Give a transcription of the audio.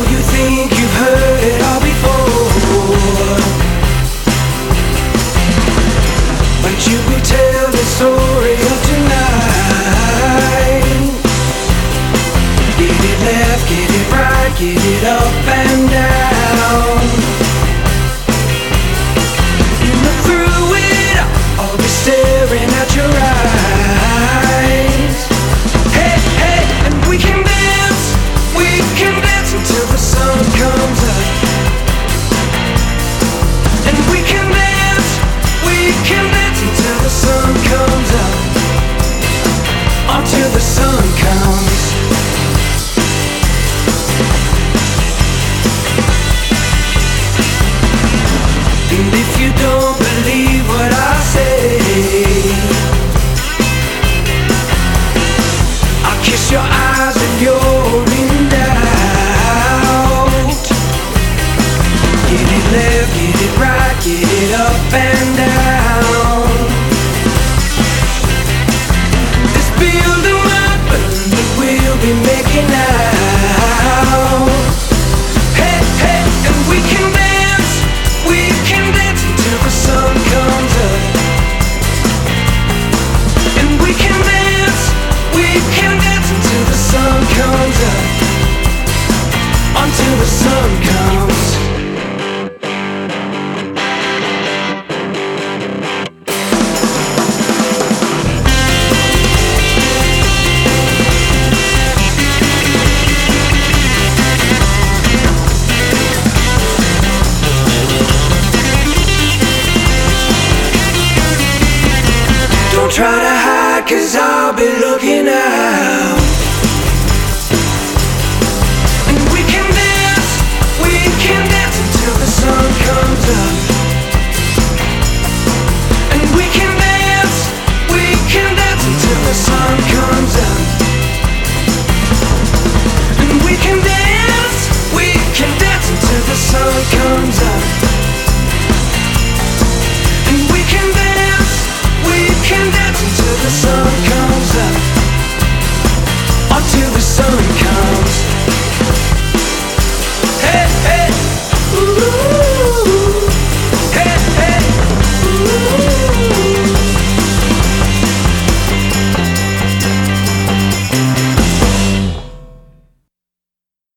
you think you've heard it all before, but you will tell the story of tonight. Get it left, get it right, get it up and down. You look through it, I'll be staring at your eyes. Hey, hey, and we can dance until the sun comes up. And we can dance until the sun comes up. Until the sun comes. And if you don't believe what I say, I'll kiss your eyes if you're in doubt. Get it left, get it right, get it up and down. This building might burn, but we'll be making out. Hey, hey, and we can dance until the sun comes up. And we can dance until the sun comes up. Until the sun comes. Don't try to hide, 'cause I'll be looking out.